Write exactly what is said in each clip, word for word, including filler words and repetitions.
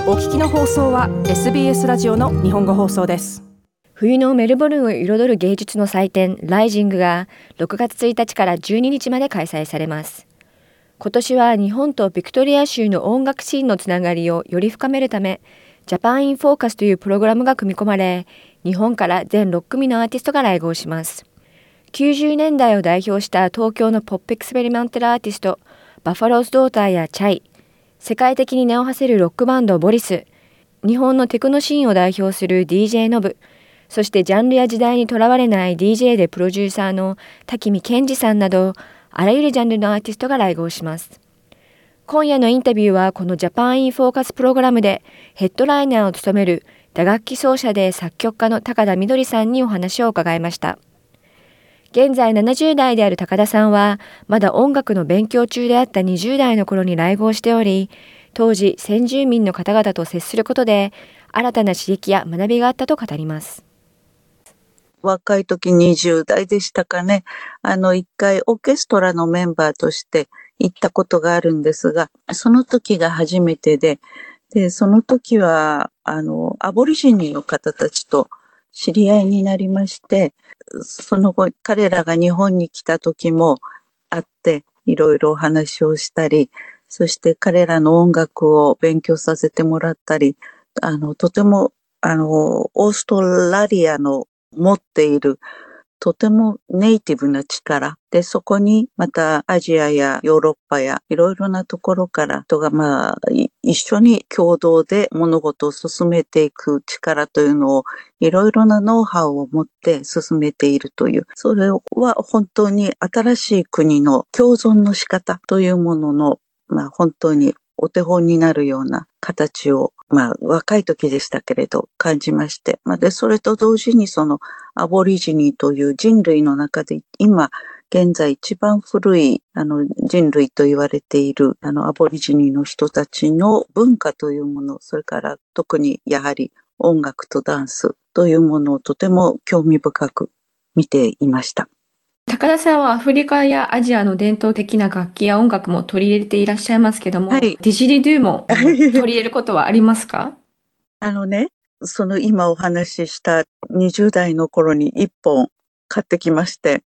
お聞きの放送は エスビーエス ラジオの日本語放送です。 冬のメルボルンを彩る芸術の祭典ライジングがろくがつついたちからじゅうににちまで開催されます。今年は日本とビクトリア州の音楽シーンのつながりをより深めるため、ジャパンインフォーカスというプログラムが組み込まれ、日本から全ろっくみのアーティストが来合します。きゅうじゅうねんだいを代表した東京のポップエクスペリメンタルアーティストバファローズドーターやチャイ、世界的に名を馳せるロックバンドボリス、日本のテクノシーンを代表する ディージェー ノブ、そしてジャンルや時代にとらわれない ディージェー でプロデューサーの滝見健二さんなど、あらゆるジャンルのアーティストが来合します。今夜のインタビューはこのジャパンインフォーカスプログラムでヘッドライナーを務める打楽器奏者で作曲家の高田みどりさんにお話を伺いました。現在ななじゅうだいである高田さんは、まだ音楽の勉強中であったにじゅうだいの頃に来合しており、当時先住民の方々と接することで、新たな刺激や学びがあったと語ります。 若い時にじゅうだいでしたかね。あの、一回オーケストラのメンバーとして行ったことがあるんですが、その時が初めてで、で、その時は、あの、アボリジニの方たちと知り合いになりまして、その後、彼らが日本に来た時も会って、いろいろお話をしたり、そして彼らの音楽を勉強させてもらったり、あの、とても、あの、オーストラリアの持っているとてもネイティブな力で、そこにまたアジアやヨーロッパやいろいろなところから人がまあ一緒に共同で物事を進めていく力というのをいろいろなノウハウを持って進めているという、それは本当に新しい国の共存の仕方というもののまあ本当にお手本になるような形を、まあ若い時でしたけれど感じまして、まあ、でそれと同時にそのアボリジニという人類の中で今現在一番古いあの人類と言われているあのアボリジニの人たちの文化というもの、それから特にやはり音楽とダンスというものをとても興味深く見ていました。 高田さんはアフリカやアジアの伝統的な楽器や音楽も取り入れていらっしゃいますけども、はい、ディジリドゥも取り入れることはありますか？ あのね、その今お話ししたにじゅうだいの頃にいっぽん買ってきまして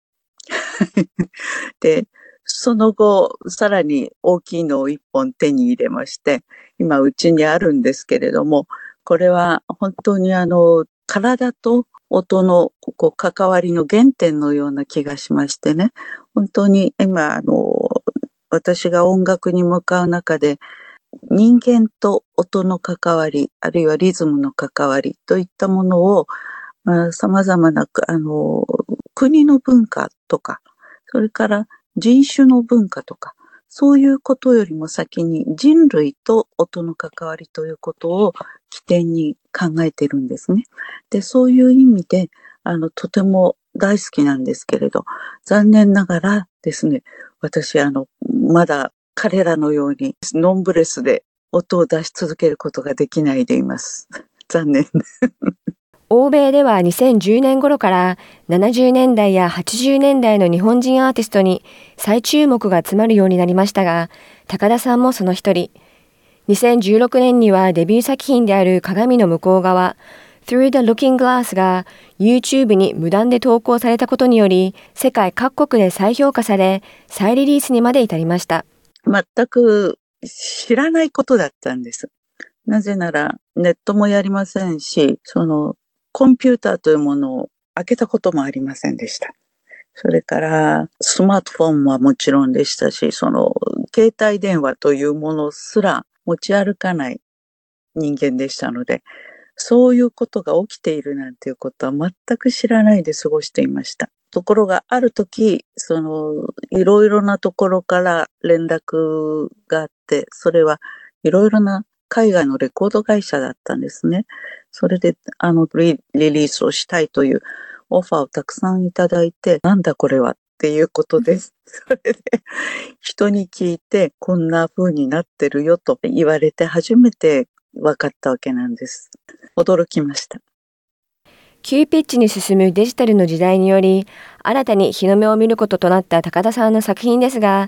で、その後さらに大きいのをいっぽん手に入れまして、今うちにあるんですけれども、これは本当にあの体と音のこう関わりの原点のような気がしましてね、本当に今あの私が音楽に向かう中で人間と音の関わり、あるいはリズムの関わりといったものを、まあ、様々なあの国の文化とか、それから人種の文化とか、そういうことよりも先に人類と音の関わりということを起点に考えているんですね。で、そういう意味で、あの、とても大好きなんですけれど、残念ながらですね、私、あの、まだ彼らのようにノンブレスで音を出し続けることができないでいます。残念。 欧米ではにせんじゅうねん頃からななじゅうねんだいやはちじゅうねんだいの日本人アーティストに再注目が集まるようになりましたが、高田さんもその一人。にせんじゅうろくねんにはデビュー作品である鏡の向こう側、Through the Looking Glass が YouTube に無断で投稿されたことにより、世界各国で再評価され、再リリースにまで至りました。 全く知らないことだったんです。なぜならネットもやりませんし、そのコンピューターというものを開けたこともありませんでした。それからスマートフォンはもちろんでしたし、その携帯電話というものすら持ち歩かない人間でしたので、そういうことが起きているなんていうことは全く知らないで過ごしていました。ところがある時、そのいろいろなところから連絡があって、それはいろいろな海外のレコード会社だったんですね。それであのリリースをしたいというオファーをたくさんいただいて、なんだこれはっていうことです。それで人に聞いてこんな風になってるよと言われて初めて分かったわけなんです。驚きました。 急ピッチに進むデジタルの時代により、新たに日の目を見ることとなった高田さんの作品ですが、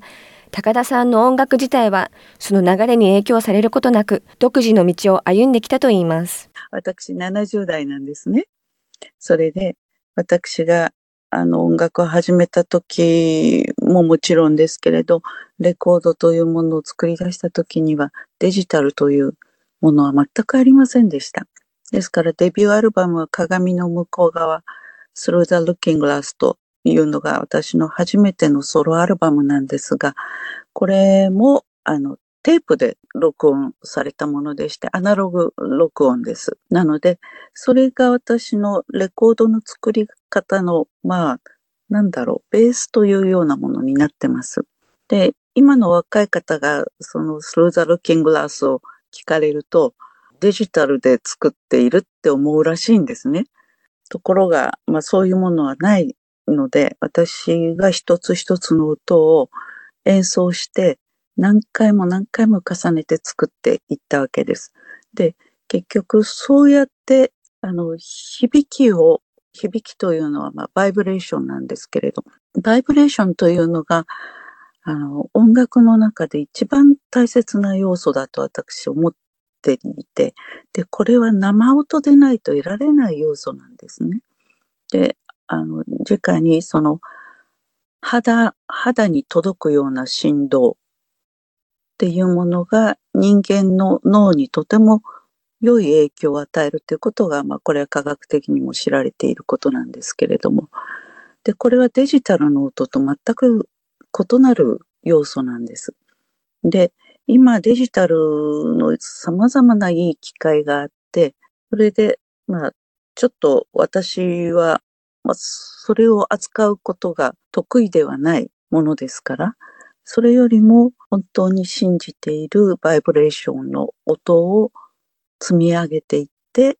高田さんの音楽自体はその流れに影響されることなく独自の道を歩んできたといいます。 私ななじゅう代なんですね。それで私があの音楽を始めた時ももちろんですけれど、レコードというものを作り出した時にはデジタルというものは全くありませんでした。ですからデビューアルバムは鏡の向こう側 Through the Looking Glass というのが私の初めてのソロアルバムなんですが、これもあのテープで録音されたものでして、アナログ録音です。なので、それが私のレコードの作り方の、まあ、なんだろう、ベースというようなものになってます。で、今の若い方が、その Through the Looking Glass を聞かれると、デジタルで作っているって思うらしいんですね。ところが、まあそういうものはないので、私が一つ一つの音を演奏して、何回も何回も重ねて作っていったわけです。で、結局そうやって、あの、響きを、響きというのは、まあ、バイブレーションなんですけれど、バイブレーションというのが、あの、音楽の中で一番大切な要素だと私思っていて、で、これは生音でないと得られない要素なんですね。で、あの、直にその、肌、肌に届くような振動っていうものが人間の脳にとても良い影響を与えるということが、まあこれは科学的にも知られていることなんですけれども。で、これはデジタルの音と全く異なる要素なんです。で、今デジタルの様々ないい機会があって、それで、まあ、ちょっと私は、まあ、それを扱うことが得意ではないものですから、それよりも本当に信じているバイブレーションの音を積み上げていって、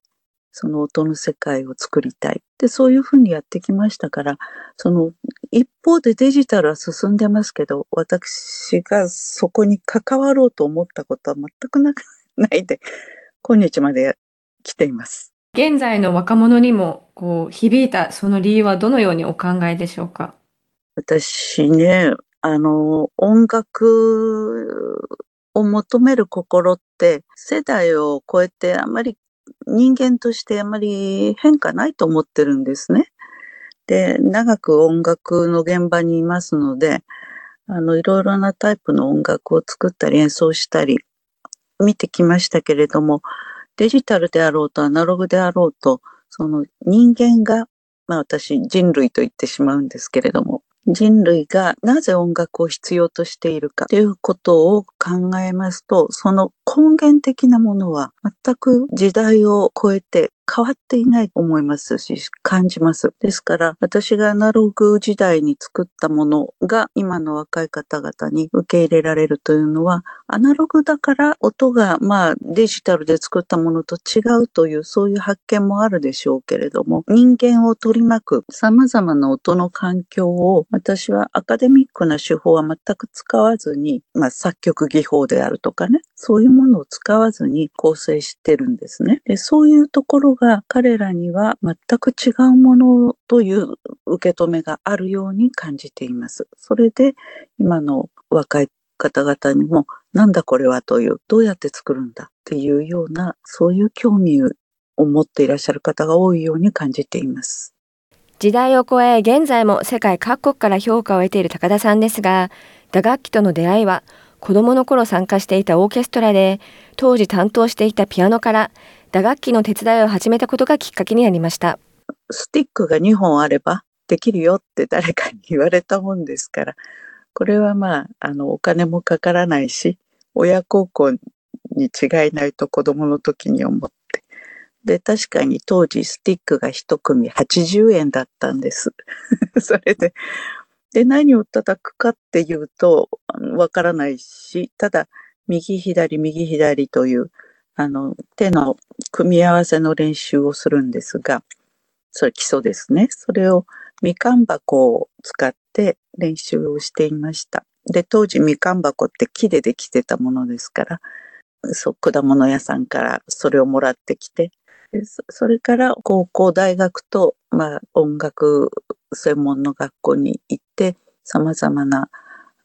その音の世界を作りたい。で、そういうふうにやってきましたから、その一方でデジタルは進んでますけど、私がそこに関わろうと思ったことは全くなくないで、今日まで来ています。 現在の若者にもこう響いたその理由はどのようにお考えでしょうか？ 私ね、あの、音楽を求める心って世代を超えてあまり人間としてあまり変化ないと思ってるんですね。で、長く音楽の現場にいますので、あの、いろいろなタイプの音楽を作ったり演奏したり見てきましたけれども、デジタルであろうとアナログであろうと、その人間が、まあ私人類と言ってしまうんですけれども、人類がなぜ音楽を必要としているかということを考えますと、その根源的なものは全く時代を超えて変わっていないと思いますし、感じます。ですから、私がアナログ時代に作ったものが今の若い方々に受け入れられるというのは、アナログだから音がまあデジタルで作ったものと違うというそういう発見もあるでしょうけれども、人間を取り巻く様々な音の環境を私はアカデミックな手法は全く使わずに、まあ作曲技法であるとかね、そういうものを使わずに構成してるんですね。で、そういうところが彼らには全く違うものという受け止めがあるように感じています。それで今の若い方々にもなんだこれはという、どうやって作るんだっていうような、そういう興味を持っていらっしゃる方が多いように感じています。 時代を超え現在も世界各国から評価を得ている高田さんですが、打楽器との出会いは子供の頃参加していたオーケストラで、当時担当していたピアノから打楽器の手伝いを始めたことがきっかけになりました。 スティックがにほんあればできるよって誰かに言われたもんですから、これはまあ、あの、お金もかからないし、親孝行に違いないと子供の時に思って。で、確かに当時スティックが一組はちじゅうえんだったんです。それで、で、何を叩くかっていうと、わからないし、ただ、右左右左という、あの、手の組み合わせの練習をするんですが、それ基礎ですね。それをみかん箱を使って練習をしていました。で、当時みかん箱って木でできてたものですから、そう、果物屋さんからそれをもらってきて、でそそれから高校、大学と、まあ、音楽専門の学校に行って、様々な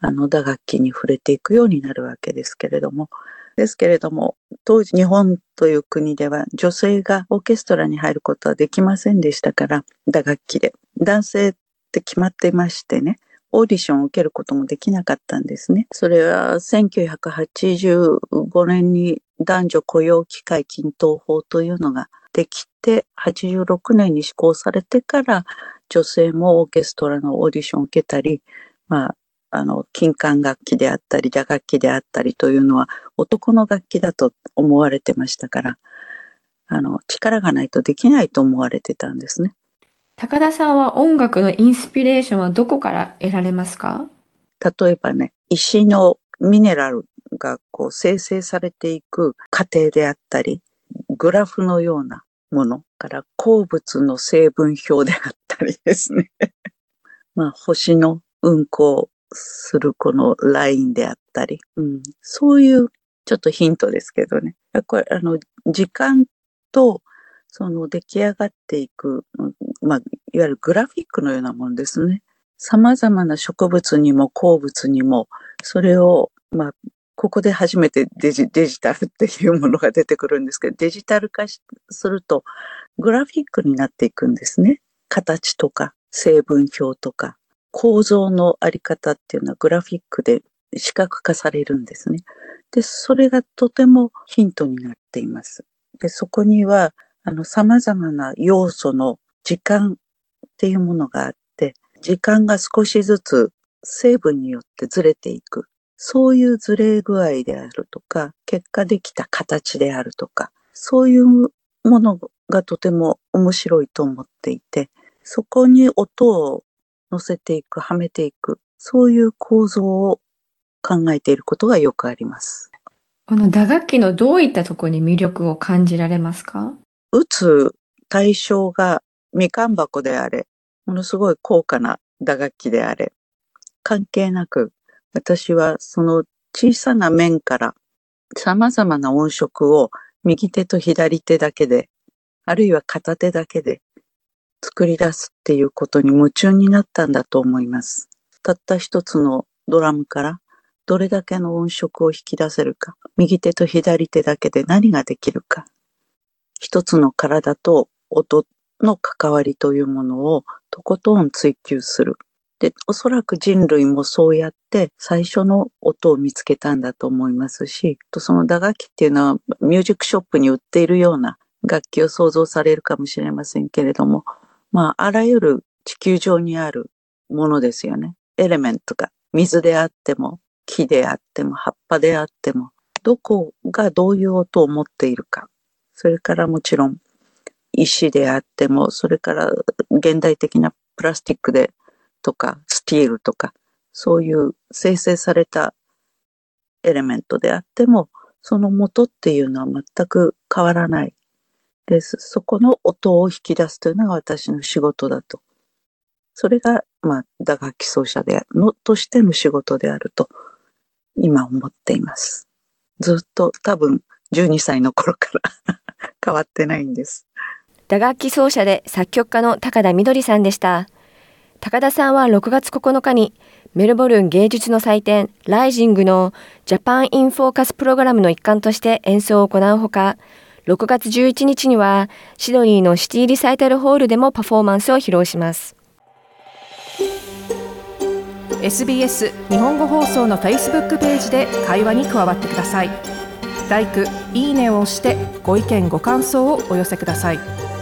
あの打楽器に触れていくようになるわけですけれども、ですけれども当時日本という国では女性がオーケストラに入ることはできませんでしたから、打楽器で男性って決まっていましてね、オーディションを受けることもできなかったんですね。それはせんきゅうひゃくはちじゅうごねんに男女雇用機会均等法というのができて、はちじゅうろくねんに施行されてから女性もオーケストラのオーディションを受けたり、まああの金管楽器であったり打楽器であったりというのは男の楽器だと思われてましたから、あの力がないとできないと思われてたんですね。 高田さんは音楽のインスピレーションはどこから得られますか？ 例えばね、石のミネラルがこう生成されていく過程であったり、グラフのようなものから鉱物の成分表であったりですねまあ星の運行するこのラインであったり、うん、そういうちょっとヒントですけどね、これあの時間とその出来上がっていく、まあ、いわゆるグラフィックのようなものですね。様々な植物にも鉱物にもそれを、まあ、ここで初めてデジ、デジタルっていうものが出てくるんですけど、デジタル化するとグラフィックになっていくんですね。形とか成分表とか構造のあり方っていうのはグラフィックで視覚化されるんですね。で、それがとてもヒントになっています。で、そこにはあの様々な要素の時間っていうものがあって、時間が少しずつ成分によってずれていく。そういうずれ具合であるとか、結果できた形であるとか、そういうものがとても面白いと思っていて、そこに音を乗せていく、はめていく、そういう構造を考えていることがよくあります。 この打楽器のどういったところに魅力を感じられますか？ 打つ対象がみかん箱であれ、ものすごい高価な打楽器であれ、関係なく、私はその小さな面から様々な音色を右手と左手だけで、あるいは片手だけで作り出すっていうことに夢中になったんだと思います。たった一つのドラムからどれだけの音色を引き出せるか、右手と左手だけで何ができるか、一つの体と音の関わりというものをとことん追求する。で、おそらく人類もそうやって最初の音を見つけたんだと思いますし、その打楽器っていうのはミュージックショップに売っているような楽器を想像されるかもしれませんけれども、まあ、あらゆる地球上にあるものですよね。エレメントが水であっても木であっても葉っぱであっても、どこがどういう音を持っているか、それからもちろん石であっても、それから現代的なプラスチックでとかスティールとか、そういう生成されたエレメントであっても、その元っていうのは全く変わらないです。そこの音を引き出すというのが私の仕事だと。それが、まあ、打楽器奏者でのとしての仕事であると今思っています。ずっと多分じゅうにさいの頃から変わってないんです。 打楽器奏者で作曲家の高田みどりさんでした。高田さんはろくがつここのかにメルボルン芸術の祭典ライジングのジャパンインフォーカスプログラムの一環として演奏を行うほか、ろくがつじゅういちにちにはシドニーのシティリサイタルホールでもパフォーマンスを披露します。 エスビーエス 日本語放送の Facebook ページで会話に加わってください。ライク、いいねを押してご意見ご感想をお寄せください。